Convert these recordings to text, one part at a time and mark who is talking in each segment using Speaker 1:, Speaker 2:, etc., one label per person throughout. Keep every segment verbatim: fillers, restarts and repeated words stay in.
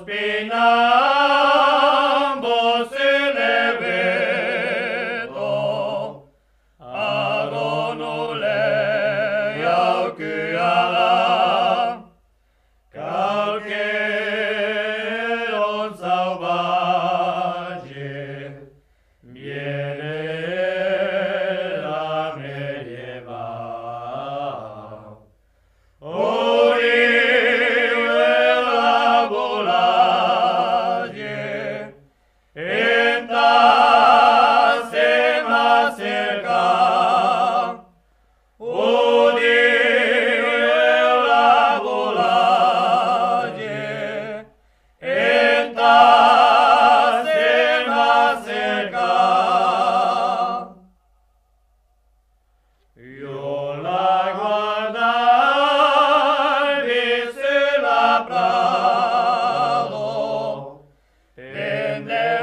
Speaker 1: Spinambos in eveto, adonule jaukyala, calceron salvaje, viene la medieval. Io la guardai sulla prado, e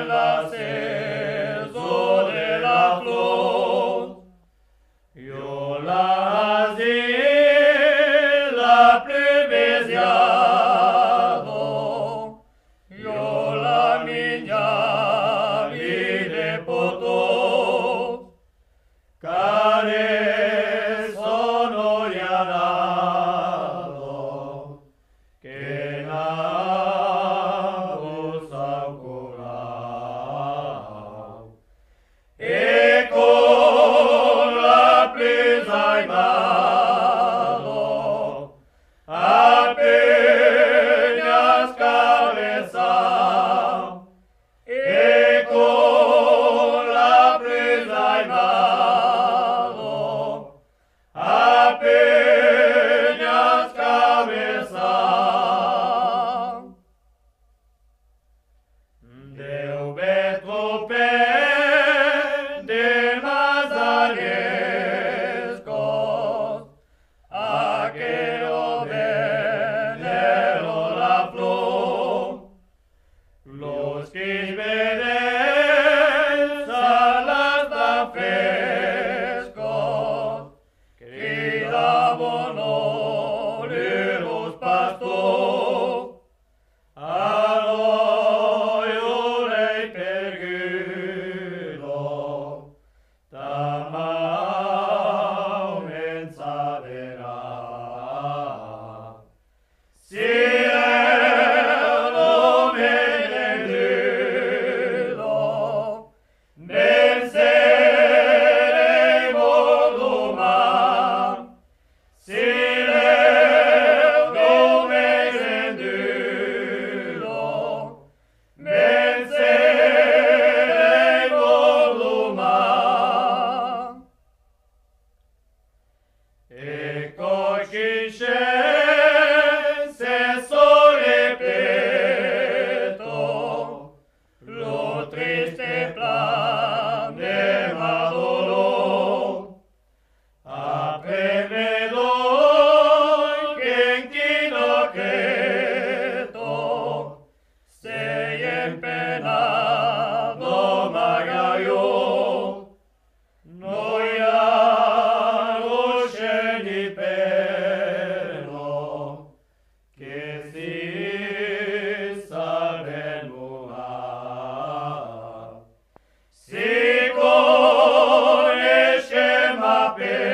Speaker 1: nell'acceso della flor, io la zi la plebesiado, io la mia vide potos, care sono rianato, che navos auculau, e con la presa in mano, appena scavesau, e con la presa in mano, appena scavesau. Deu vetro pende mazanescos, a que lo venero la flor, los que veden salas tan frescos, que daban honor los pastores, all'oio lei pergulo, tamau mensa vera. Cielo melendulo, venceremo domani. Cielo melendulo, venceremo domani. Ecco chi scelse sole petto, lo triste plan de Madolo, apre vedo che in chino cheto, sei empenato magaio, noia lo scegli perno, che si salve nulla, si conosce ma per